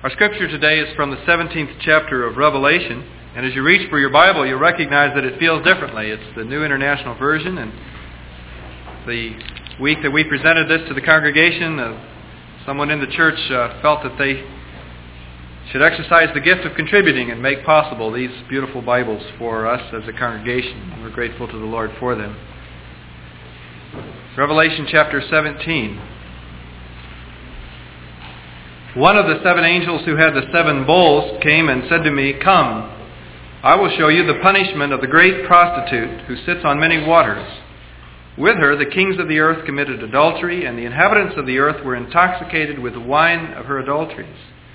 Our scripture today is from the 17th chapter of Revelation, and as you reach for your Bible, you'll recognize that it feels differently. It's the New International Version, and the week that we presented this to the congregation, someone in the church felt that they should exercise the gift of contributing and make possible these beautiful Bibles for us as a congregation. We're grateful to the Lord for them. Revelation chapter 17. One of the seven angels who had the seven bowls came and said to me, "Come, I will show you the punishment of the great prostitute who sits on many waters. With her the kings of the earth committed adultery, and the inhabitants of the earth were intoxicated with the wine of her adulteries."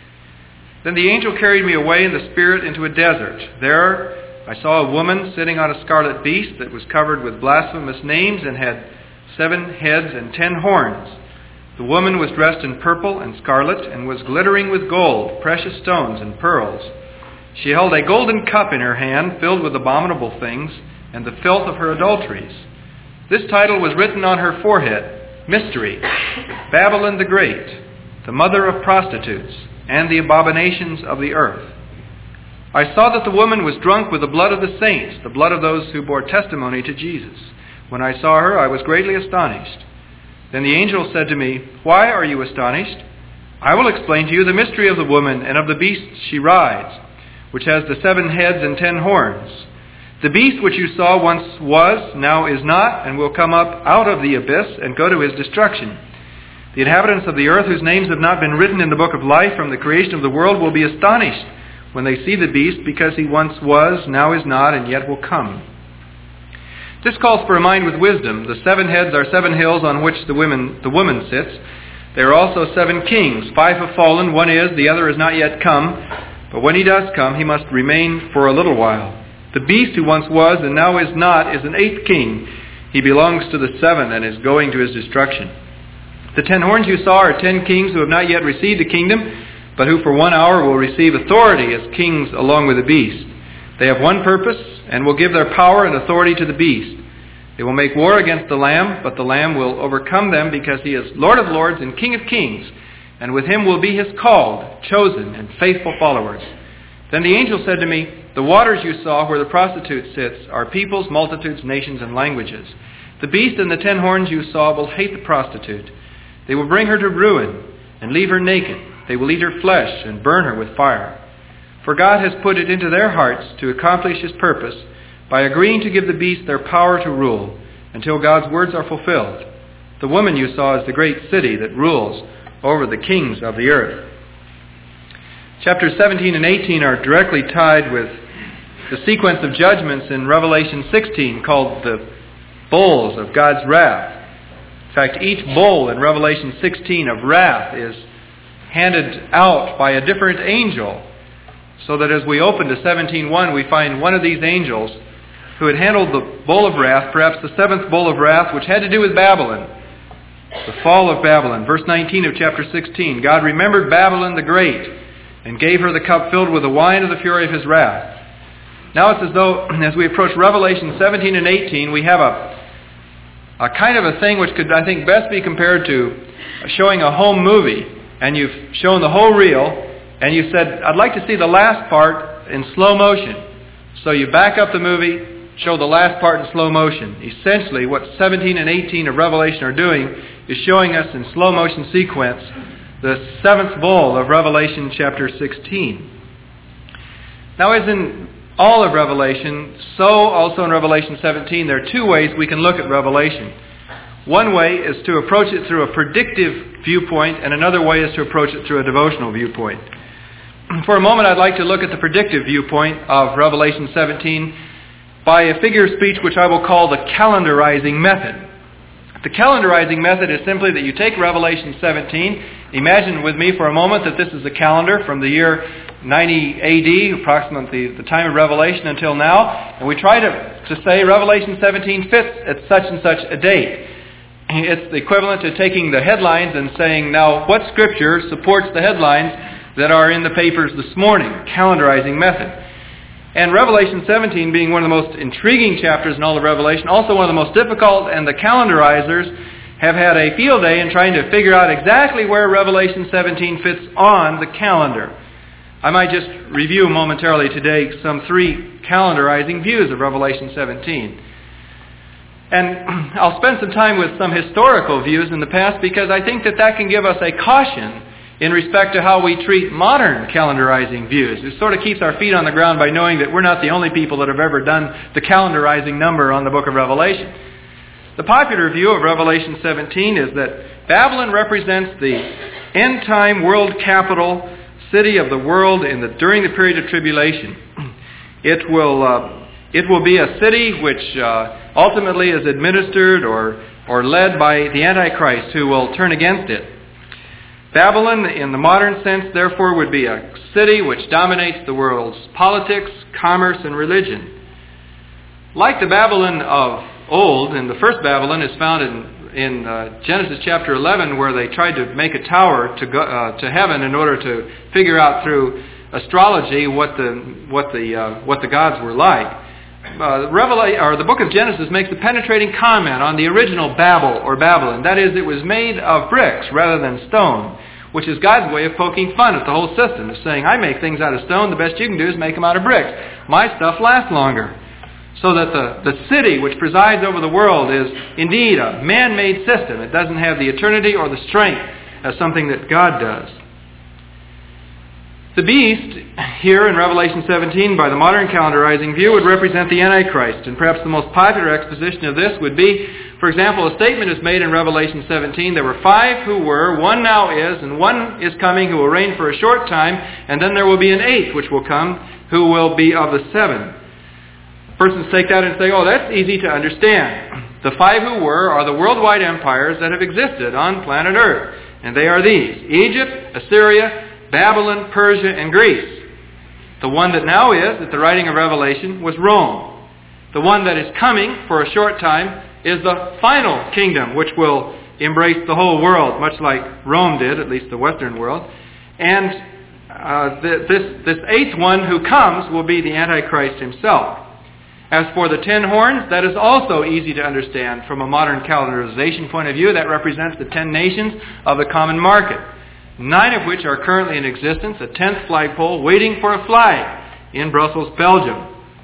Then the angel carried me away in the Spirit into a desert. There I saw a woman sitting on a scarlet beast that was covered with blasphemous names and had 7 heads and 10 horns. The woman was dressed in purple and scarlet and was glittering with gold, precious stones, and pearls. She held a golden cup in her hand filled with abominable things and the filth of her adulteries. This title was written on her forehead, Mystery, Babylon the Great, the mother of prostitutes and the abominations of the earth. I saw that the woman was drunk with the blood of the saints, the blood of those who bore testimony to Jesus. When I saw her, I was greatly astonished. Then the angel said to me, "Why are you astonished? I will explain to you the mystery of the woman and of the beast she rides, which has the 7 heads and 10 horns. The beast which you saw once was, now is not, and will come up out of the abyss and go to his destruction. The inhabitants of the earth whose names have not been written in the book of life from the creation of the world will be astonished when they see the beast, because he once was, now is not, and yet will come." This calls for a mind with wisdom. The 7 heads are 7 hills on which the woman sits. There are also 7 kings. 5 have fallen, one is, the other has not yet come. But when he does come, he must remain for a little while. The beast who once was and now is not is an 8th king. He belongs to the 7 and is going to his destruction. The 10 horns you saw are 10 kings who have not yet received the kingdom, but who for 1 hour will receive authority as kings along with the beast. They have one purpose and will give their power and authority to the beast. They will make war against the Lamb, but the Lamb will overcome them because he is Lord of lords and King of kings, and with him will be his called, chosen, and faithful followers. Then the angel said to me, "The waters you saw where the prostitute sits are peoples, multitudes, nations, and languages. The beast and the 10 horns you saw will hate the prostitute. They will bring her to ruin and leave her naked. They will eat her flesh and burn her with fire. For God has put it into their hearts to accomplish his purpose by agreeing to give the beast their power to rule until God's words are fulfilled. The woman you saw is the great city that rules over the kings of the earth." Chapters 17 and 18 are directly tied with the sequence of judgments in Revelation 16 called the bowls of God's wrath. In fact, each bowl in Revelation 16 of wrath is handed out by a different angel, so that as we open to 17:1, we find one of these angels who had handled the bowl of wrath, perhaps the 7th bowl of wrath, which had to do with Babylon, the fall of Babylon. Verse 19 of chapter 16, God remembered Babylon the Great and gave her the cup filled with the wine of the fury of his wrath. Now it's as though, as we approach Revelation 17 and 18, we have a kind of a thing which could, I think, best be compared to showing a home movie. And you've shown the whole reel, and you said, "I'd like to see the last part in slow motion." So you back up the movie, show the last part in slow motion. Essentially, what 17 and 18 of Revelation are doing is showing us in slow motion sequence the 7th bowl of Revelation chapter 16. Now, as in all of Revelation, so also in Revelation 17, there are 2 ways we can look at Revelation. One way is to approach it through a predictive viewpoint, and another way is to approach it through a devotional viewpoint. For a moment, I'd like to look at the predictive viewpoint of Revelation 17 by a figure of speech which I will call the calendarizing method. The calendarizing method is simply that you take Revelation 17, imagine with me for a moment that this is a calendar from the year 90 AD, approximately the time of Revelation until now, and we try to say Revelation 17 fits at such and such a date. It's the equivalent to taking the headlines and saying, now, what scripture supports the headlines that are in the papers this morning? Calendarizing method. And Revelation 17 being one of the most intriguing chapters in all of Revelation, also one of the most difficult, and the calendarizers have had a field day in trying to figure out exactly where Revelation 17 fits on the calendar. I might just review momentarily today some 3 calendarizing views of Revelation 17. And I'll spend some time with some historical views in the past because I think that can give us a caution in respect to how we treat modern calendarizing views. It sort of keeps our feet on the ground by knowing that we're not the only people that have ever done the calendarizing number on the book of Revelation. The popular view of Revelation 17 is that Babylon represents the end-time world capital city of the world during the period of tribulation. It will be a city which ultimately is administered or led by the Antichrist, who will turn against it. Babylon, in the modern sense, therefore, would be a city which dominates the world's politics, commerce, and religion. Like the Babylon of old, and the first Babylon is found in Genesis chapter 11, where they tried to make a tower to heaven in order to figure out through astrology what the gods were like. The book of Genesis makes a penetrating comment on the original Babel or Babylon. That is, it was made of bricks rather than stone, which is God's way of poking fun at the whole system, of saying, I make things out of stone, the best you can do is make them out of bricks. My stuff lasts longer. So that the city which presides over the world is indeed a man-made system. It doesn't have the eternity or the strength as something that God does. The beast, here in Revelation 17, by the modern calendarizing view, would represent the Antichrist. And perhaps the most popular exposition of this would be, for example, a statement is made in Revelation 17, there were 5 who were, 1 now is, and 1 is coming who will reign for a short time, and then there will be an 8th which will come, who will be of the 7. Persons take that and say, oh, that's easy to understand. The 5 who were are the worldwide empires that have existed on planet Earth. And they are these: Egypt, Assyria, Babylon, Persia, and Greece. The one that now is, at the writing of Revelation, was Rome. The one that is coming for a short time is the final kingdom, which will embrace the whole world, much like Rome did, at least the Western world. And this 8th one who comes will be the Antichrist himself. As for the 10 horns, that is also easy to understand from a modern calendarization point of view. That represents the 10 nations of the common market, 9 of which are currently in existence, a 10th flagpole waiting for a flag in Brussels, Belgium.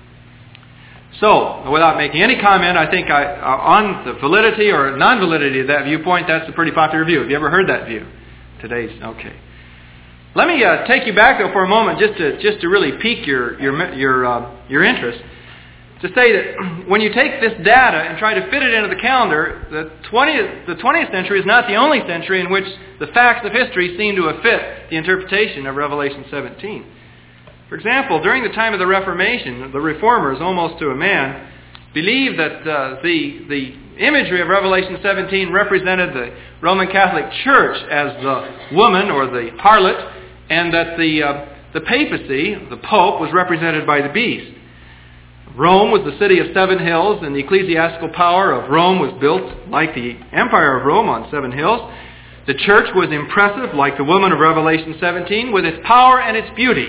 So, without making any comment, I think on the validity or non-validity of that viewpoint, that's a pretty popular view. Have you ever heard that view? Okay. Let me take you back, though, for a moment, just to really pique your interest. To say that when you take this data and try to fit it into the calendar, the 20th century is not the only century in which the facts of history seem to have fit the interpretation of Revelation 17. For example, during the time of the Reformation, the Reformers, almost to a man, believed that the imagery of Revelation 17 represented the Roman Catholic Church as the woman or the harlot, and that the papacy, the Pope, was represented by the beast. Rome was the city of 7 hills, and the ecclesiastical power of Rome was built, like the Empire of Rome, on 7 hills. The church was impressive, like the woman of Revelation 17, with its power and its beauty.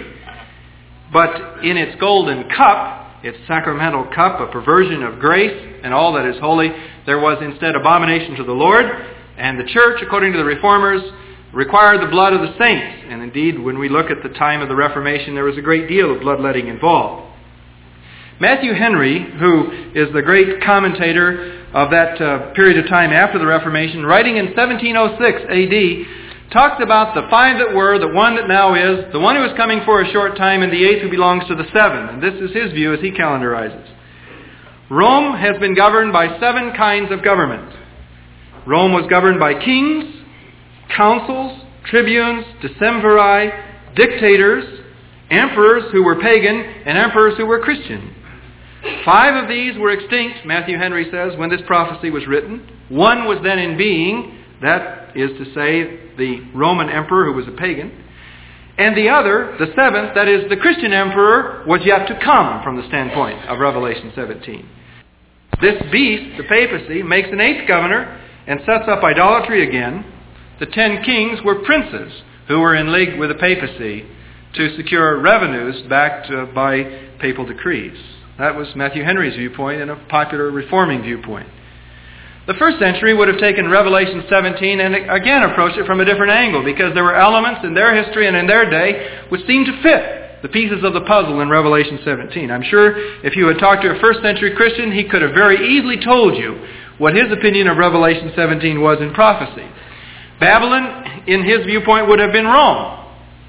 But in its golden cup, its sacramental cup, a perversion of grace and all that is holy, there was instead abomination to the Lord, and the church, according to the Reformers, required the blood of the saints. And indeed, when we look at the time of the Reformation, there was a great deal of bloodletting involved. Matthew Henry, who is the great commentator of that period of time after the Reformation, writing in 1706 AD, talks about the 5 that were, the 1 that now is, the 1 who is coming for a short time, and the 8th who belongs to the 7. And this is his view as he calendarizes. Rome has been governed by 7 kinds of government. Rome was governed by kings, councils, tribunes, decemviri, dictators, emperors who were pagan, and emperors who were Christian. 5 of these were extinct, Matthew Henry says, when this prophecy was written. 1 was then in being, that is to say, the Roman emperor who was a pagan. And the other, the 7th, that is, the Christian emperor, was yet to come from the standpoint of Revelation 17. This beast, the papacy, makes an 8th governor and sets up idolatry again. The 10 kings were princes who were in league with the papacy to secure revenues backed by papal decrees. That was Matthew Henry's viewpoint and a popular reforming viewpoint. The first century would have taken Revelation 17 and again approached it from a different angle, because there were elements in their history and in their day which seemed to fit the pieces of the puzzle in Revelation 17. I'm sure if you had talked to a first century Christian, he could have very easily told you what his opinion of Revelation 17 was in prophecy. Babylon, in his viewpoint, would have been Rome.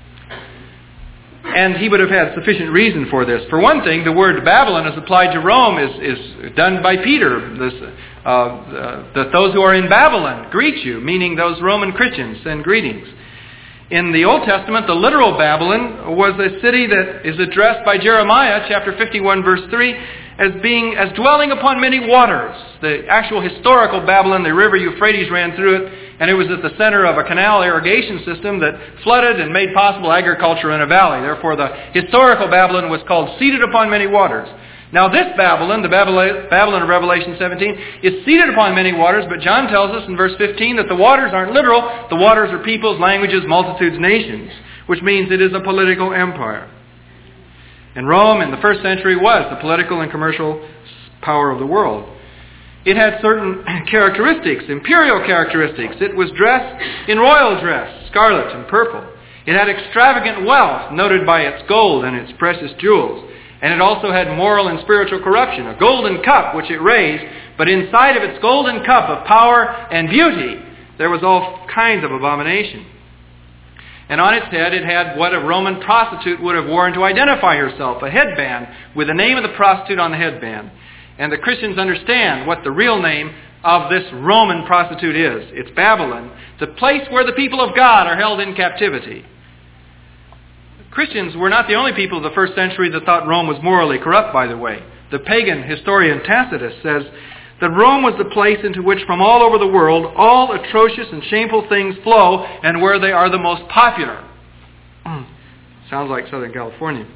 And he would have had sufficient reason for this. For one thing, the word Babylon as applied to Rome is done by Peter. That those who are in Babylon greet you, meaning those Roman Christians send greetings. In the Old Testament, the literal Babylon was a city that is addressed by Jeremiah, chapter 51, verse 3, as dwelling upon many waters. The actual historical Babylon, the river Euphrates ran through it, and it was at the center of a canal irrigation system that flooded and made possible agriculture in a valley. Therefore, the historical Babylon was called seated upon many waters. Now this Babylon, the Babylon of Revelation 17, is seated upon many waters, but John tells us in verse 15 that the waters aren't literal. The waters are peoples, languages, multitudes, nations, which means it is a political empire. And Rome in the first century was the political and commercial power of the world. It had certain characteristics, imperial characteristics. It was dressed in royal dress, scarlet and purple. It had extravagant wealth, noted by its gold and its precious jewels. And it also had moral and spiritual corruption, a golden cup which it raised, but inside of its golden cup of power and beauty, there was all kinds of abomination. And on its head it had what a Roman prostitute would have worn to identify herself, a headband with the name of the prostitute on the headband. And the Christians understand what the real name of this Roman prostitute is. It's Babylon, the place where the people of God are held in captivity. Christians were not the only people of the first century that thought Rome was morally corrupt, by the way. The pagan historian Tacitus says that Rome was the place into which from all over the world all atrocious and shameful things flow, and where they are the most popular. Sounds like Southern California.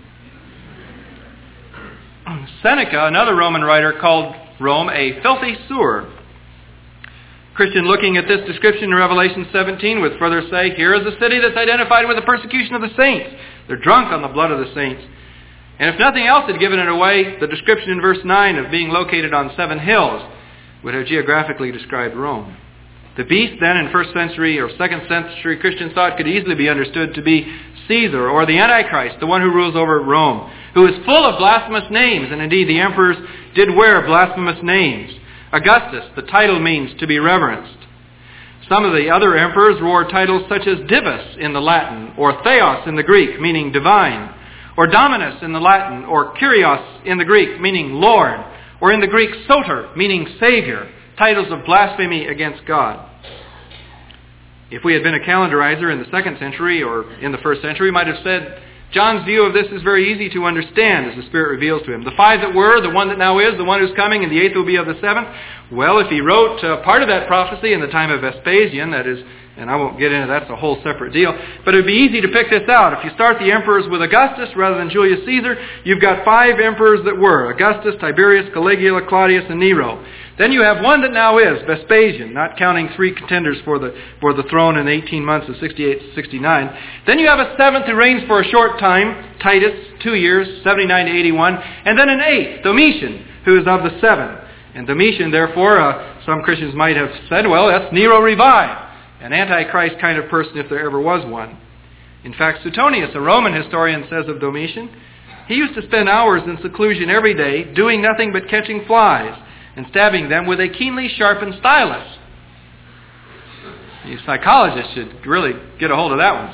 Seneca, another Roman writer, called Rome a filthy sewer. Christian looking at this description in Revelation 17 would further say, here is a city that's identified with the persecution of the saints. They're drunk on the blood of the saints. And if nothing else had given it away, the description in verse 9 of being located on 7 hills would have geographically described Rome. The beast then in 1st century or 2nd century Christian thought could easily be understood to be Caesar, or the Antichrist, the one who rules over Rome, who is full of blasphemous names, and indeed the emperors did wear blasphemous names. Augustus, the title means to be reverenced. Some of the other emperors wore titles such as Divus in the Latin, or Theos in the Greek, meaning divine, or Dominus in the Latin, or Kyrios in the Greek, meaning Lord, or in the Greek Soter, meaning Savior, titles of blasphemy against God. If we had been a calendarizer in the 2nd century or in the 1st century, we might have said, John's view of this is very easy to understand as the Spirit reveals to him. The 5 that were, the 1 that now is, the 1 who's coming, and the 8th will be of the 7th. Well, if he wrote part of that prophecy in the time of Vespasian, that is, and I won't get into that's a whole separate deal, but it would be easy to pick this out. If you start the emperors with Augustus rather than Julius Caesar, you've got 5 emperors that were, Augustus, Tiberius, Caligula, Claudius, and Nero. Then you have 1 that now is, Vespasian, not counting 3 contenders for the throne in 18 months of 68 to 69. Then you have a 7th who reigns for a short time, Titus, 2 years, 79 to 81. And then an 8th, Domitian, who is of the 7. And Domitian, therefore, some Christians might have said, well, that's Nero revived, an Antichrist kind of person if there ever was one. In fact, Suetonius, a Roman historian, says of Domitian, he used to spend hours in seclusion every day doing nothing but catching flies and stabbing them with a keenly sharpened stylus. You psychologists should really get a hold of that one.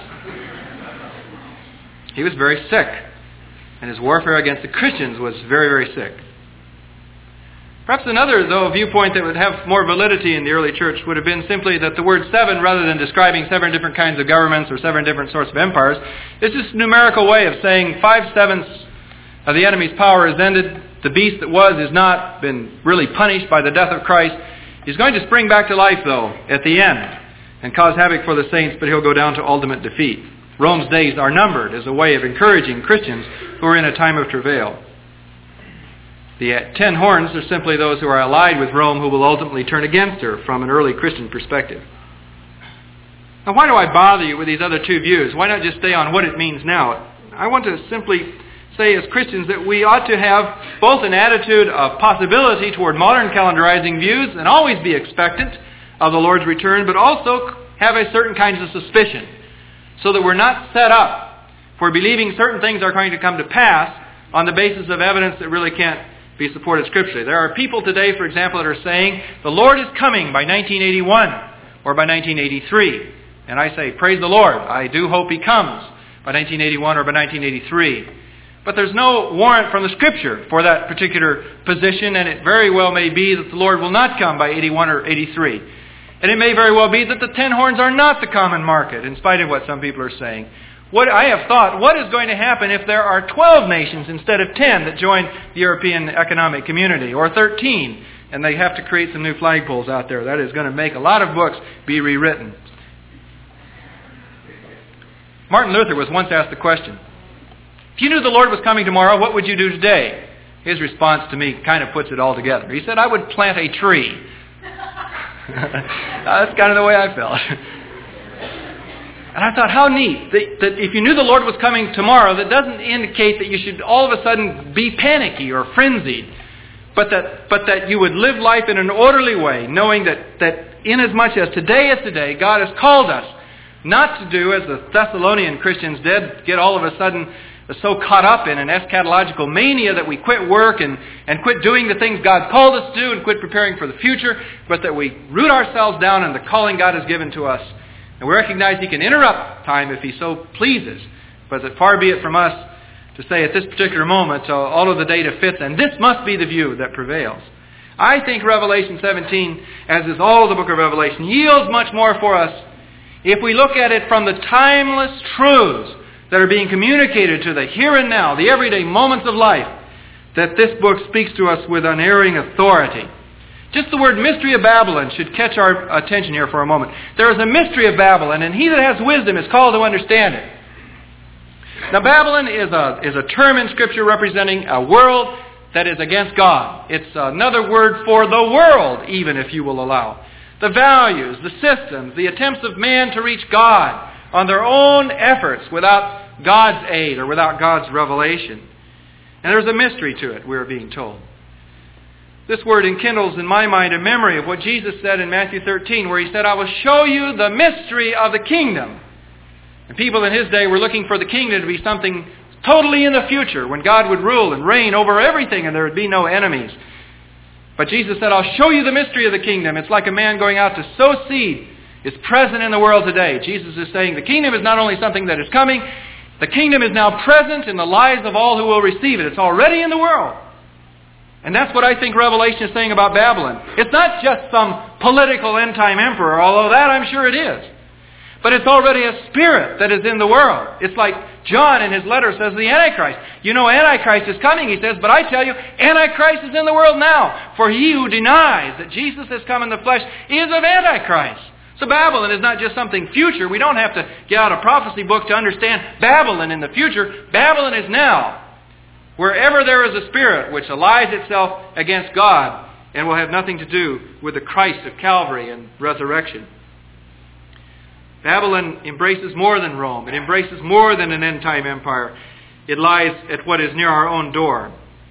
He was very sick, and his warfare against the Christians was very, very sick. Perhaps another, though, viewpoint that would have more validity in the early church would have been simply that the word 7, rather than describing 7 different kinds of governments or 7 different sorts of empires, is just a numerical way of saying 5/7 of the enemy's power is ended. The beast that was is not, been really punished by the death of Christ. He's going to spring back to life, though, at the end and cause havoc for the saints, but he'll go down to ultimate defeat. Rome's days are numbered as a way of encouraging Christians who are in a time of travail. The 10 horns are simply those who are allied with Rome who will ultimately turn against her from an early Christian perspective. Now, why do I bother you with these other 2 views? Why not just stay on what it means now? I want to simply say as Christians that we ought to have both an attitude of possibility toward modern calendarizing views and always be expectant of the Lord's return, but also have a certain kind of suspicion, so that we're not set up for believing certain things are going to come to pass on the basis of evidence that really can't be supported scripturally. There are people today, for example, that are saying the Lord is coming by 1981 or by 1983. And I say, praise the Lord. I do hope He comes by 1981 or by 1983. But there's no warrant from the Scripture for that particular position, and it very well may be that the Lord will not come by 81 or 83. And it may very well be that the 10 horns are not the common market, in spite of what some people are saying. What I have thought, what is going to happen if there are 12 nations instead of 10 that join the European Economic Community, or 13, and they have to create some new flagpoles out there? That is going to make a lot of books be rewritten. Martin Luther was once asked the question, if you knew the Lord was coming tomorrow, what would you do today? His response to me kind of puts it all together. He said, I would plant a tree. That's kind of the way I felt. And I thought, how neat that if you knew the Lord was coming tomorrow, that doesn't indicate that you should all of a sudden be panicky or frenzied, but that you would live life in an orderly way, knowing that inasmuch as today is today, God has called us not to do as the Thessalonian Christians did, get all of a sudden so caught up in an eschatological mania that we quit work and quit doing the things God called us to do and quit preparing for the future, but that we root ourselves down in the calling God has given to us. And we recognize He can interrupt time if He so pleases, but that far be it from us to say at this particular moment all of the data fits, and this must be the view that prevails. I think Revelation 17, as is all the book of Revelation, yields much more for us if we look at it from the timeless truths that are being communicated to the here and now, the everyday moments of life, that this book speaks to us with unerring authority. Just the word mystery of Babylon should catch our attention here for a moment. There is a mystery of Babylon, and he that has wisdom is called to understand it. Now, Babylon is a term in Scripture representing a world that is against God. It's another word for the world, even, if you will allow. The values, the systems, the attempts of man to reach God on their own efforts without God's aid or without God's revelation. And there's a mystery to it, we're being told. This word enkindles in my mind a memory of what Jesus said in Matthew 13, where He said, I will show you the mystery of the kingdom. And people in His day were looking for the kingdom to be something totally in the future, when God would rule and reign over everything and there would be no enemies. But Jesus said, I'll show you the mystery of the kingdom. It's like a man going out to sow seed. It's present in the world today. Jesus is saying the kingdom is not only something that is coming, the kingdom is now present in the lives of all who will receive it. It's already in the world. And that's what I think Revelation is saying about Babylon. It's not just some political end-time emperor, although that I'm sure it is. But it's already a spirit that is in the world. It's like John in his letter says the Antichrist. You know Antichrist is coming, he says, but I tell you, Antichrist is in the world now. For he who denies that Jesus has come in the flesh is of Antichrist. So Babylon is not just something future. We don't have to get out a prophecy book to understand Babylon in the future. Babylon is now. Wherever there is a spirit which allies itself against God and will have nothing to do with the Christ of Calvary and resurrection. Babylon embraces more than Rome. It embraces more than an end-time empire. It lies at what is near our own door.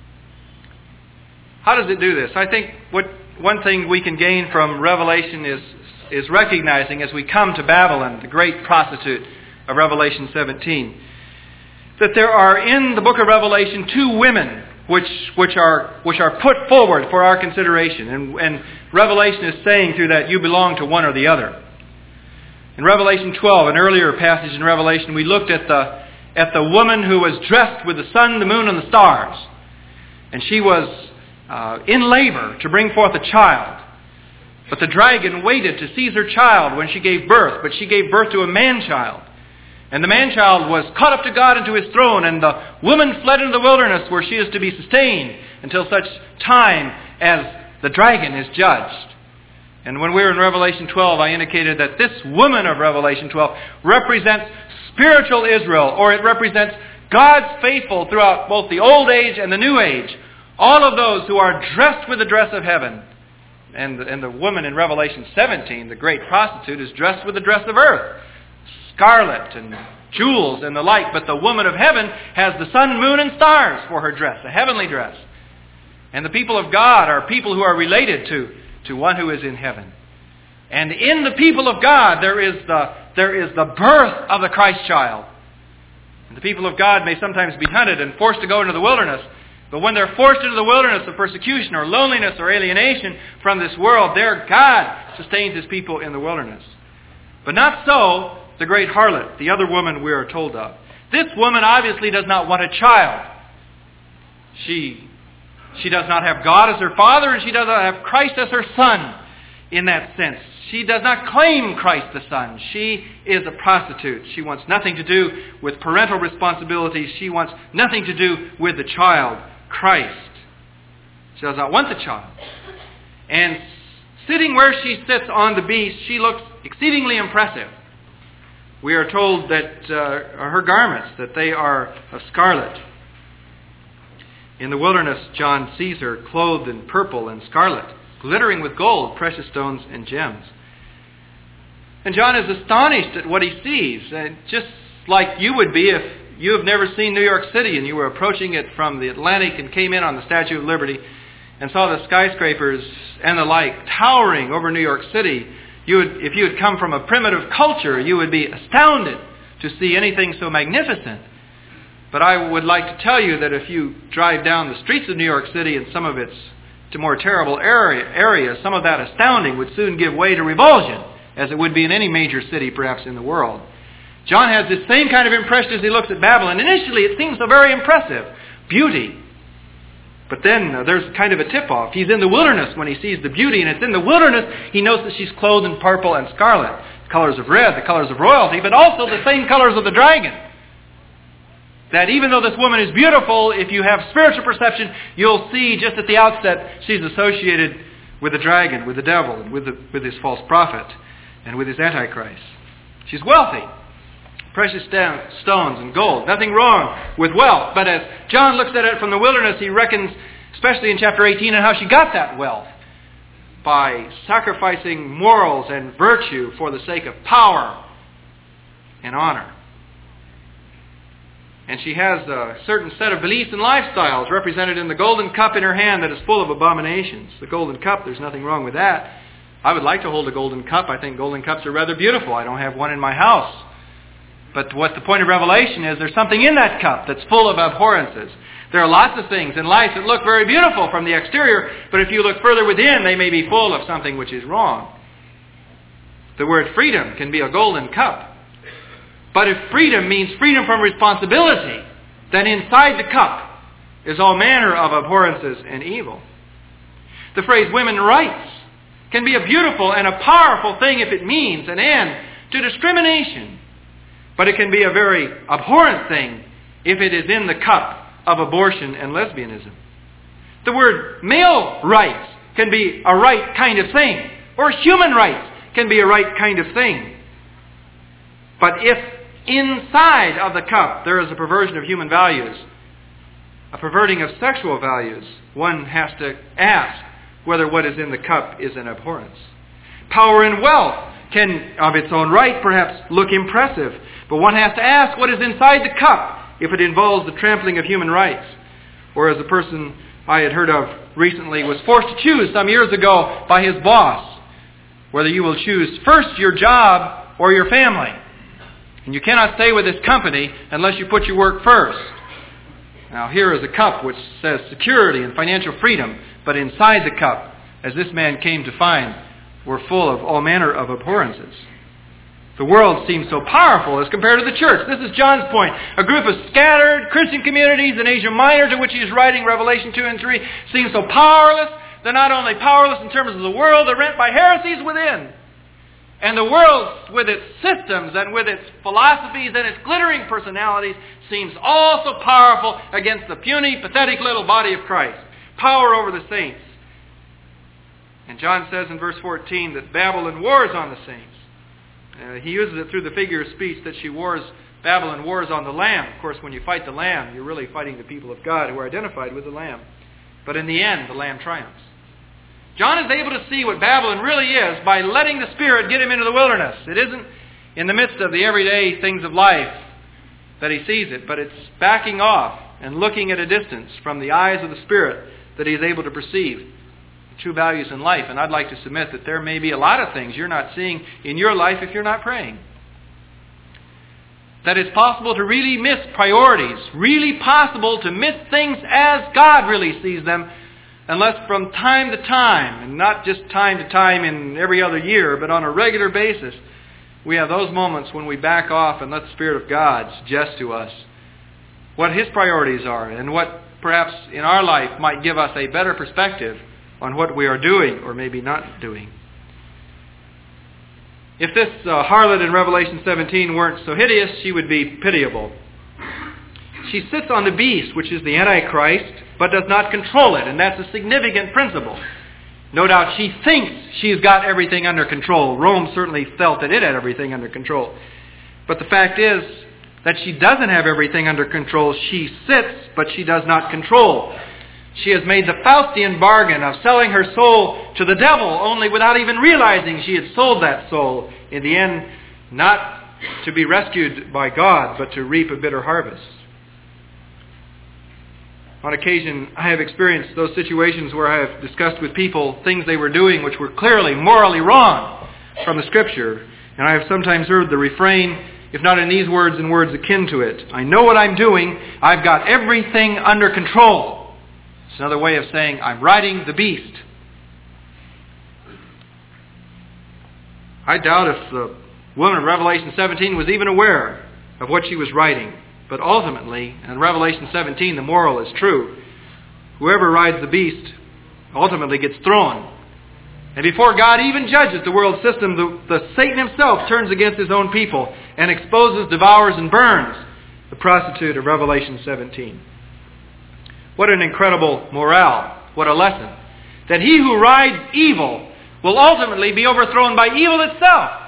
How does it do this? I think one thing we can gain from Revelation is recognizing as we come to Babylon, the great prostitute of Revelation 17, that there are in the book of Revelation two women which are put forward for our consideration. And Revelation is saying through that you belong to one or the other. In Revelation 12, an earlier passage in Revelation, we looked at the woman who was dressed with the sun, the moon, and the stars. And she was in labor to bring forth a child. But the dragon waited to seize her child when she gave birth, but she gave birth to a man-child. And the man-child was caught up to God into His throne, and the woman fled into the wilderness where she is to be sustained until such time as the dragon is judged. And when we were in Revelation 12, I indicated that this woman of Revelation 12 represents spiritual Israel, or it represents God's faithful throughout both the old age and the new age. All of those who are dressed with the dress of heaven. And the woman in Revelation 17, the great prostitute, is dressed with the dress of earth. Scarlet and jewels and the like, but the woman of heaven has the sun, moon, and stars for her dress, a heavenly dress. And the people of God are people who are related to one who is in heaven. And in the people of God there is the birth of the Christ child. And the people of God may sometimes be hunted and forced to go into the wilderness. But when they're forced into the wilderness of persecution or loneliness or alienation from this world, their God sustains His people in the wilderness. But not so the great harlot, the other woman we are told of. This woman obviously does not want a child. She does not have God as her father, and she does not have Christ as her son in that sense. She does not claim Christ the Son. She is a prostitute. She wants nothing to do with parental responsibilities. She wants nothing to do with the child, Christ. She does not want the child. And sitting where she sits on the beast, she looks exceedingly impressive. We are told that her garments, that they are of scarlet. In the wilderness, John sees her clothed in purple and scarlet, glittering with gold, precious stones, and gems. And John is astonished at what he sees, just like you would be if you have never seen New York City and you were approaching it from the Atlantic and came in on the Statue of Liberty and saw the skyscrapers and the like towering over New York City. If you had come from a primitive culture, you would be astounded to see anything so magnificent. But I would like to tell you that if you drive down the streets of New York City and some of its more terrible areas, some of that astounding would soon give way to revulsion, as it would be in any major city perhaps in the world. John has this same kind of impression as he looks at Babylon. Initially it seems so very impressive. Beauty. But then there's kind of a tip-off. He's in the wilderness when he sees the beauty, and it's in the wilderness he knows that she's clothed in purple and scarlet. The colors of red, the colors of royalty, but also the same colors of the dragon. That even though this woman is beautiful, if you have spiritual perception, you'll see just at the outset she's associated with the dragon, with the devil, and with his false prophet, and with his antichrist. She's wealthy. Precious stones and gold. Nothing wrong with wealth. But as John looks at it from the wilderness, he reckons, especially in chapter 18, on how she got that wealth. By sacrificing morals and virtue for the sake of power and honor. And she has a certain set of beliefs and lifestyles represented in the golden cup in her hand that is full of abominations. The golden cup, there's nothing wrong with that. I would like to hold a golden cup. I think golden cups are rather beautiful. I don't have one in my house. But what the point of Revelation is, there's something in that cup that's full of abhorrences. There are lots of things in life that look very beautiful from the exterior, but if you look further within, they may be full of something which is wrong. The word freedom can be a golden cup. But if freedom means freedom from responsibility, then inside the cup is all manner of abhorrences and evil. The phrase women's rights can be a beautiful and a powerful thing if it means an end to discrimination. But it can be a very abhorrent thing if it is in the cup of abortion and lesbianism. The word male rights can be a right kind of thing, or human rights can be a right kind of thing. But if inside of the cup there is a perversion of human values, a perverting of sexual values, one has to ask whether what is in the cup is an abhorrence. Power and wealth can, of its own right, perhaps look impressive, but one has to ask what is inside the cup if it involves the trampling of human rights. Or as a person I had heard of recently was forced to choose some years ago by his boss, whether you will choose first your job or your family. And you cannot stay with this company unless you put your work first. Now here is a cup which says security and financial freedom, but inside the cup, as this man came to find, were full of all manner of abhorrences. The world seems so powerful as compared to the church. This is John's point. A group of scattered Christian communities in Asia Minor, to which he is writing Revelation 2 and 3, seem so powerless. They're not only powerless in terms of the world, they're rent by heresies within. And the world, with its systems and with its philosophies and its glittering personalities, seems also powerful against the puny, pathetic little body of Christ. Power over the saints. And John says in verse 14 that Babylon wars on the saints. He uses it through the figure of speech that Babylon wars on the Lamb. Of course, when you fight the Lamb, you're really fighting the people of God who are identified with the Lamb. But in the end, the Lamb triumphs. John is able to see what Babylon really is by letting the Spirit get him into the wilderness. It isn't in the midst of the everyday things of life that he sees it, but it's backing off and looking at a distance from the eyes of the Spirit that he is able to perceive the true values in life. And I'd like to submit that there may be a lot of things you're not seeing in your life if you're not praying. That it's possible to really miss priorities, really possible to miss things as God really sees them, unless from time to time, and not just time to time in every other year, but on a regular basis, we have those moments when we back off and let the Spirit of God suggest to us what His priorities are and what perhaps in our life might give us a better perspective on what we are doing or maybe not doing. If this harlot in Revelation 17 weren't so hideous, she would be pitiable. She sits on the beast, which is the Antichrist, but does not control it, and that's a significant principle. No doubt she thinks she's got everything under control. Rome certainly felt that it had everything under control. But the fact is that she doesn't have everything under control. She sits, but she does not control. She has made the Faustian bargain of selling her soul to the devil, only without even realizing she had sold that soul. In the end, not to be rescued by God, but to reap a bitter harvest. On occasion, I have experienced those situations where I have discussed with people things they were doing which were clearly morally wrong from the Scripture. And I have sometimes heard the refrain, if not in these words, in words akin to it, I know what I'm doing, I've got everything under control. It's another way of saying, I'm riding the beast. I doubt if the woman in Revelation 17 was even aware of what she was writing. But ultimately, in Revelation 17, the moral is true. Whoever rides the beast ultimately gets thrown. And before God even judges the world system, the Satan himself turns against his own people and exposes, devours, and burns the prostitute of Revelation 17. What an incredible morale. What a lesson. That he who rides evil will ultimately be overthrown by evil itself.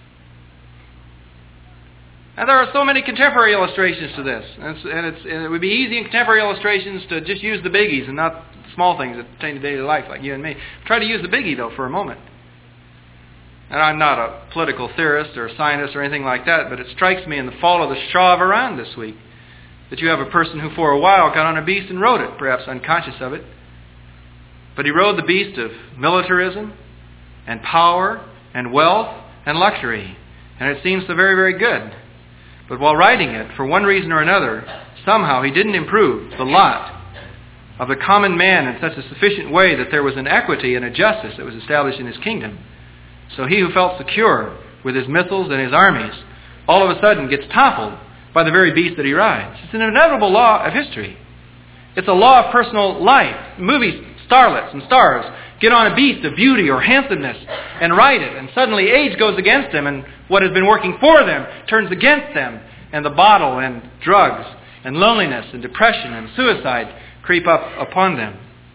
And there are so many contemporary illustrations to this. And it would be easy in contemporary illustrations to just use the biggies and not small things that pertain to daily life like you and me. Try to use the biggie, though, for a moment. And I'm not a political theorist or a scientist or anything like that, but it strikes me in the fall of the Shah of Iran this week that you have a person who for a while got on a beast and rode it, perhaps unconscious of it. But he rode the beast of militarism and power and wealth and luxury. And it seems so very, very good. But while riding it, for one reason or another, somehow he didn't improve the lot of the common man in such a sufficient way that there was an equity and a justice that was established in his kingdom. So he who felt secure with his missiles and his armies, all of a sudden gets toppled by the very beast that he rides. It's an inevitable law of history. It's a law of personal life. Movie starlets and stars get on a beast of beauty or handsomeness and ride it, and suddenly age goes against them, and what has been working for them turns against them, and the bottle and drugs and loneliness and depression and suicide creep up upon them.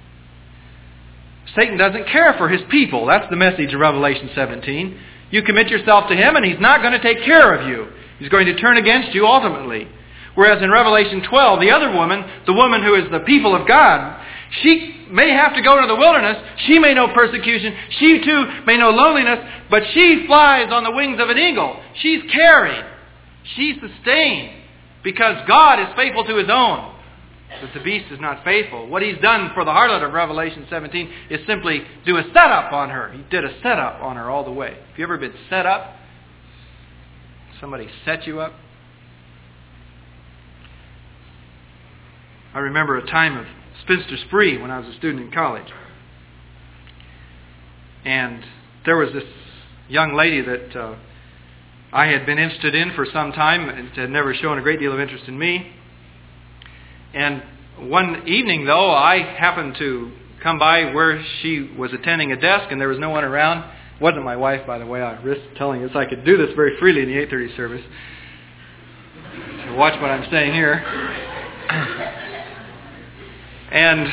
Satan doesn't care for his people. That's the message of Revelation 17. You commit yourself to him and he's not going to take care of you. He's going to turn against you ultimately. Whereas in Revelation 12, the other woman, the woman who is the people of God, she may have to go to the wilderness. She may know persecution. She too may know loneliness. But she flies on the wings of an eagle. She's carried. She's sustained. Because God is faithful to his own. But the beast is not faithful. What he's done for the harlot of Revelation 17 is simply do a setup on her. He did a setup on her all the way. Have you ever been set up? Somebody set you up? I remember a time of spinster spree when I was a student in college. And there was this young lady that I had been interested in for some time and had never shown a great deal of interest in me. And one evening, though, I happened to come by where she was attending a desk and there was no one around. It wasn't my wife, by the way. I risk telling you this. I could do this very freely in the 8:30 service. So watch what I'm saying here. And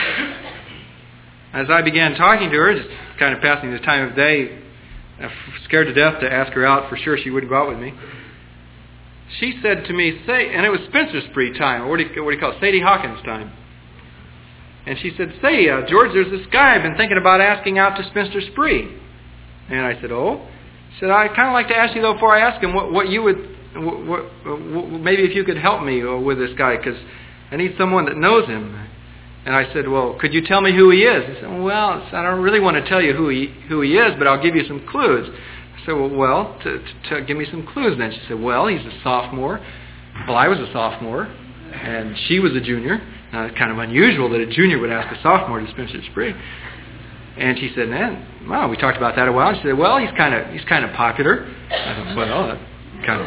as I began talking to her, just kind of passing the time of day, scared to death to ask her out, for sure she wouldn't go out with me. She said to me, and it was spinster spree time, or what do you call it, Sadie Hawkins time. And she said, say, George, there's this guy I've been thinking about asking out to spinster spree. And I said, oh? She said, I'd kind of like to ask you, though, before I ask him, what you would maybe if you could help me with this guy, because I need someone that knows him. And I said, well, could you tell me who he is? He said, well, I don't really want to tell you who he is, but I'll give you some clues. I said, well, give me some clues then. She said, well, he's a sophomore. Well, I was a sophomore, and she was a junior. Now, it's kind of unusual that a junior would ask a sophomore to spend his spree. And she said, man, wow, we talked about that a while. And she said, well, he's kind of popular. I thought, well, that kind of...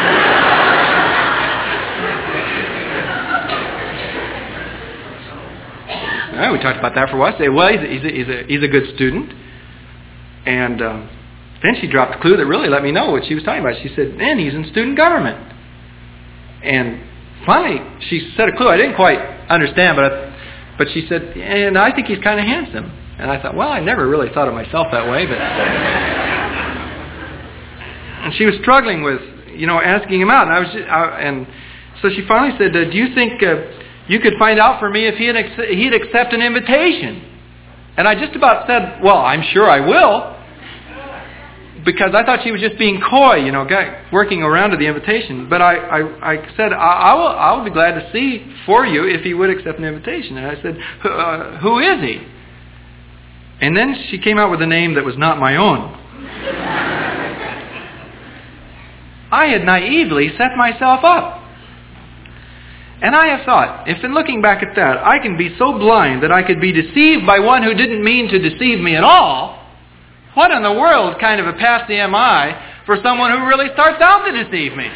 All right, we talked about that for a while. I said, well, he's a good student. And then she dropped a clue that really let me know what she was talking about. She said, man, he's in student government. And finally, she said a clue I didn't quite understand, but she said, and I think he's kind of handsome. And I thought, well, I never really thought of myself that way, but... And she was struggling with, asking him out. And so she finally said, do you think you could find out for me if he'd accept an invitation? And I just about said, well, I'm sure I will. Because I thought she was just being coy, working around to the invitation. But I said, I'll be glad to see for you if he would accept an invitation. And I said, who is he? And then she came out with a name that was not my own. I had naively set myself up. And I have thought, if in looking back at that, I can be so blind that I could be deceived by one who didn't mean to deceive me at all, what in the world kind of a patsy am I for someone who really starts out to deceive me?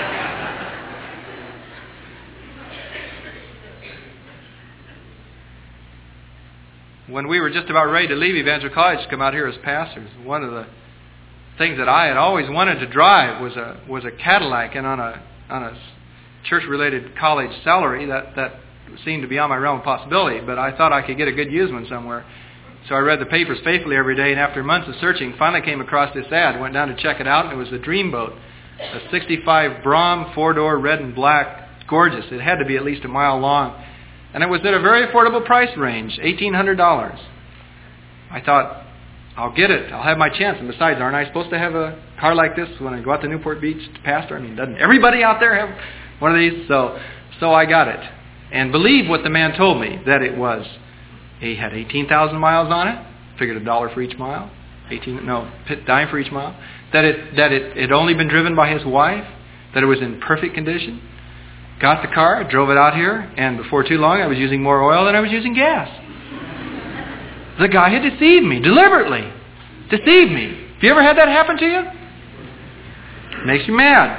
When we were just about ready to leave Evangel College to come out here as pastors, one of the things that I had always wanted to drive was a Cadillac, and on a church-related college salary, that seemed to be on my realm of possibility, but I thought I could get a good used one somewhere. So I read the papers faithfully every day, and after months of searching, finally came across this ad, went down to check it out, and it was a Dreamboat, a 65 Brom, 4-door, red and black, gorgeous. It had to be at least a mile long. And it was at a very affordable price range, $1,800. I thought, I'll get it. I'll have my chance. And besides, aren't I supposed to have a car like this when I go out to Newport Beach to pastor? I mean, doesn't everybody out there have one of these? So I got it. And believe what the man told me, that it was, he had 18,000 miles on it, figured $1 for each mile, dime for each mile, that it had only been driven by his wife, that it was in perfect condition. Got the car, drove it out here, and before too long I was using more oil than I was using gas. The guy had deceived me, deliberately. Deceived me. Have you ever had that happen to you? It makes you mad.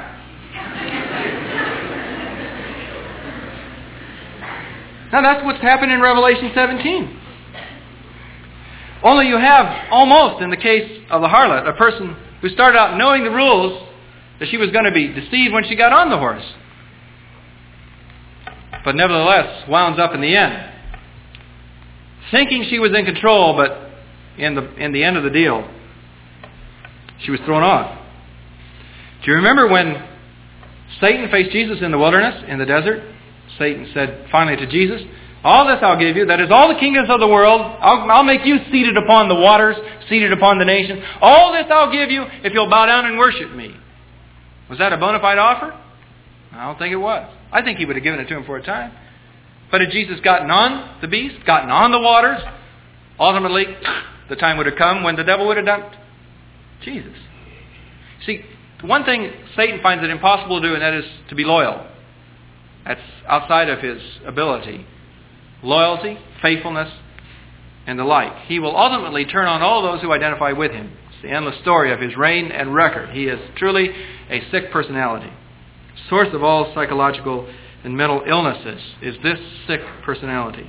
Now that's what's happened in Revelation 17. Only you have, almost in the case of the harlot, a person who started out knowing the rules that she was going to be deceived when she got on the horse. But nevertheless wound up in the end, thinking she was in control, but in the end of the deal, she was thrown off. Do you remember when Satan faced Jesus in the wilderness, in the desert? Satan said finally to Jesus, all this I'll give you, that is all the kingdoms of the world, I'll make you seated upon the waters, seated upon the nations. All this I'll give you if you'll bow down and worship me. Was that a bona fide offer? I don't think it was. I think he would have given it to him for a time. But had Jesus gotten on the beast, gotten on the waters, ultimately the time would have come when the devil would have dumped Jesus. See, one thing Satan finds it impossible to do, and that is to be loyal. That's outside of his ability. Loyalty, faithfulness, and the like. He will ultimately turn on all those who identify with him. It's the endless story of his reign and record. He is truly a sick personality. Source of all psychological and mental illnesses is this sick personality.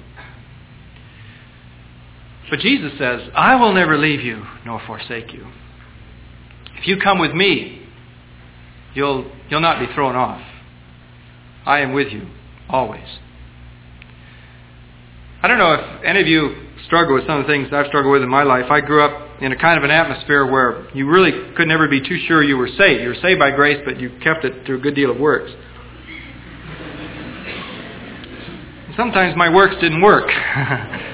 But Jesus says, I will never leave you nor forsake you. If you come with me, you'll not be thrown off. I am with you always. I don't know if any of you struggle with some of the things I've struggled with in my life. I grew up in a kind of an atmosphere where you really could never be too sure you were saved. You were saved by grace, but you kept it through a good deal of works. Sometimes my works didn't work.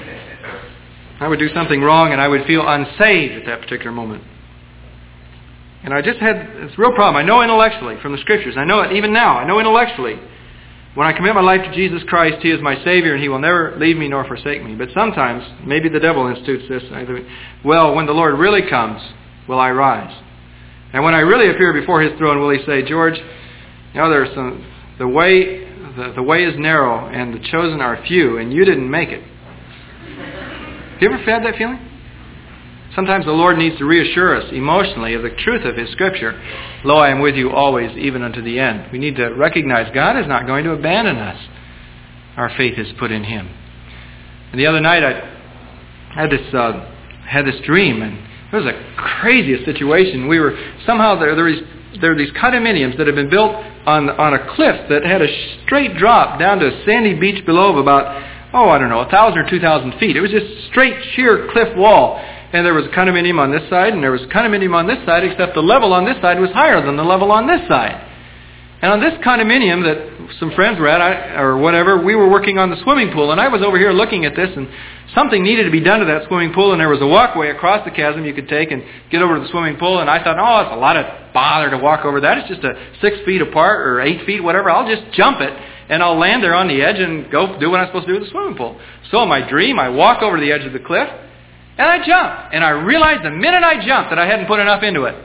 I would do something wrong and I would feel unsaved at that particular moment. And I just had this real problem. I know intellectually from the Scriptures. I know it even now. I know intellectually. When I commit my life to Jesus Christ, He is my Savior and He will never leave me nor forsake me. But sometimes, maybe the devil institutes this. Well, when the Lord really comes, will I rise? And when I really appear before His throne, will He say, George, there's the way is narrow and the chosen are few, and you didn't make it. Have you ever had that feeling? Sometimes the Lord needs to reassure us emotionally of the truth of His Scripture. Lo, I am with you always, even unto the end. We need to recognize God is not going to abandon us. Our faith is put in Him. And the other night I had this dream, and it was the craziest situation. We were somehow there were these condominiums that had been built on a cliff that had a straight drop down to a sandy beach below of about 1,000 or 2,000 feet. It was just straight, sheer cliff wall. And there was a condominium on this side, and there was a condominium on this side, except the level on this side was higher than the level on this side. And on this condominium that some friends were at, we were working on the swimming pool, and I was over here looking at this, and something needed to be done to that swimming pool, and there was a walkway across the chasm you could take and get over to the swimming pool, and I thought, it's a lot of bother to walk over that. It's just 6 feet apart or 8 feet, whatever. I'll just jump it, and I'll land there on the edge and go do what I'm supposed to do with the swimming pool. So in my dream, I walk over to the edge of the cliff, and I jump. And I realized the minute I jumped that I hadn't put enough into it.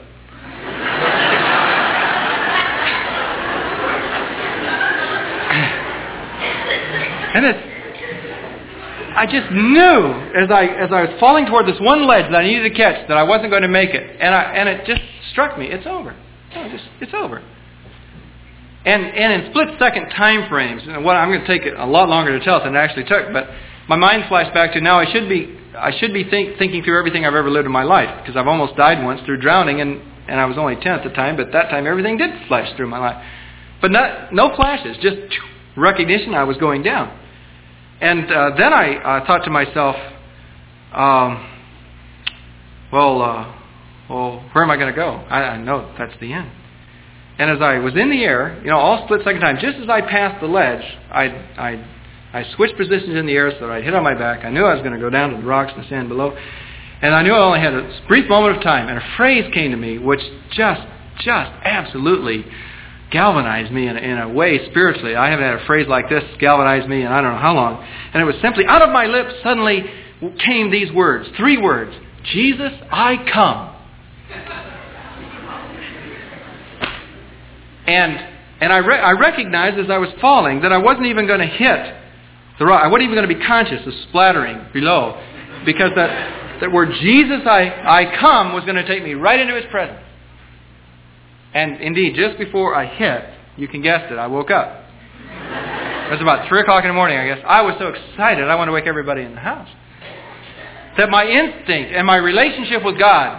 And I just knew as I was falling toward this one ledge that I needed to catch that I wasn't going to make it. And it just struck me. It's over. It's over. And in split-second time frames, I'm going to take it a lot longer to tell than it actually took, but my mind flashed back to now I should be thinking through everything I've ever lived in my life, because I've almost died once through drowning, and I was only 10 at the time, but that time everything did flash through my life. But no flashes, just recognition I was going down. And then I thought to myself, where am I going to go? I know that's the end. And as I was in the air, all split-second time, just as I passed the ledge, I switched positions in the air so that I'd hit on my back. I knew I was going to go down to the rocks and the sand below. And I knew I only had a brief moment of time. And a phrase came to me which just absolutely galvanized me in a way spiritually. I haven't had a phrase like this galvanize me in I don't know how long. And it was simply, out of my lips suddenly came these words, 3 words. Jesus, I come. And I recognized as I was falling that I wasn't even going to hit the rock. I wasn't even going to be conscious of splattering below, because that word Jesus I come was going to take me right into His presence. And indeed, just before I hit, you can guess it, I woke up. It was about 3 o'clock in the morning, I guess. I was so excited, I wanted to wake everybody in the house. That my instinct and my relationship with God,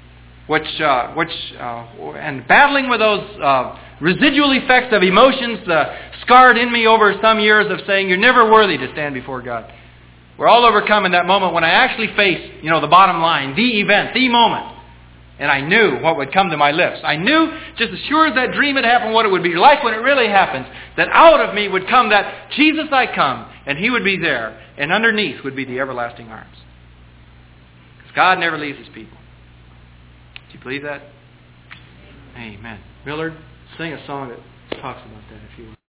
and battling with those residual effects of emotions scarred in me over some years of saying you're never worthy to stand before God, were all overcome in that moment when I actually faced, the bottom line, the event, the moment. And I knew what would come to my lips. I knew, just as sure as that dream had happened, what it would be like when it really happens, that out of me would come that Jesus I come, and He would be there, and underneath would be the everlasting arms. Because God never leaves His people. Do you believe that? Amen. Millard, sing a song that talks about that if you will.